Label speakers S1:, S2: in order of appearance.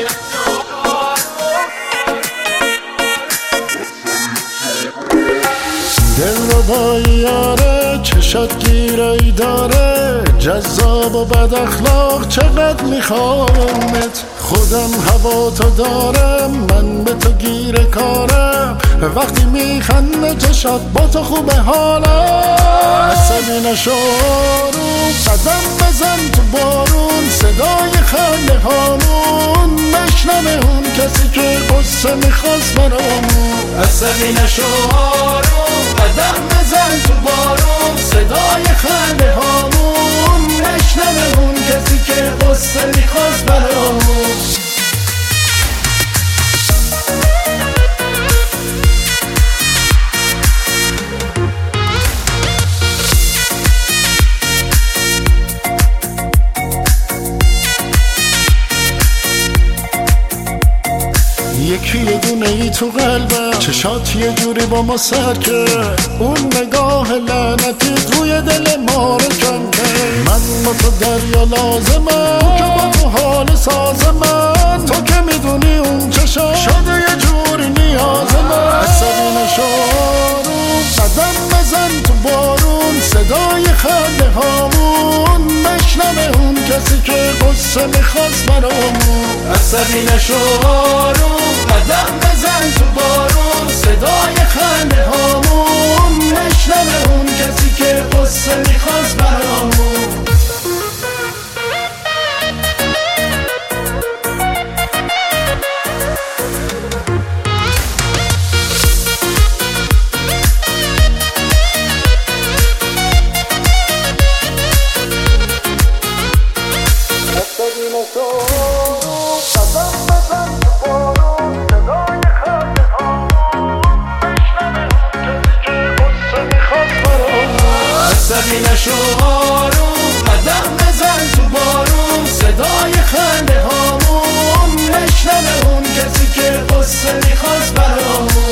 S1: دل رو با یاره چشات گیرایی داره، جذاب و بد اخلاق چقدر میخوامت. خودم هوا تو دارم، من به تو گیر کارم، وقتی میخنده چشات با تو خوبه حالم. عصبی نشو آروم، قدم بزن تو بارون، صدای خنده هامون مشنوه اون کسی که قصه میخواست برامون.
S2: عصبی نشو آروم، قدم بزن تو بارون، صدای خنده هامون نشنوه اون کسی که قصه میخواست برامون.
S1: یکی یه دونه ای تو قلبم، چشات یه جوری با ما سر کرد، اون نگاه لعنتیت روی دل ما رو کم کرد. من با تو دریا لازمم، که با تو حال ساز من، تو که میدونی اون چشم شده یه جوری نیاز من. عصبی نشو آروم، قدم بزن تو بارون، صدای خنده هامون مشنوه اون کسی که قصه میخواست برامون.
S2: عصبی نشو آروم، قدم بزن تو بارون، صدای خنده هامون نشنوه اون کسی که قصه میخواست برامون. عصبی نشو آروم، قدم بزن تو بارون، صدای خنده هامون نشنوه اون کسی که قصه میخواست برامون.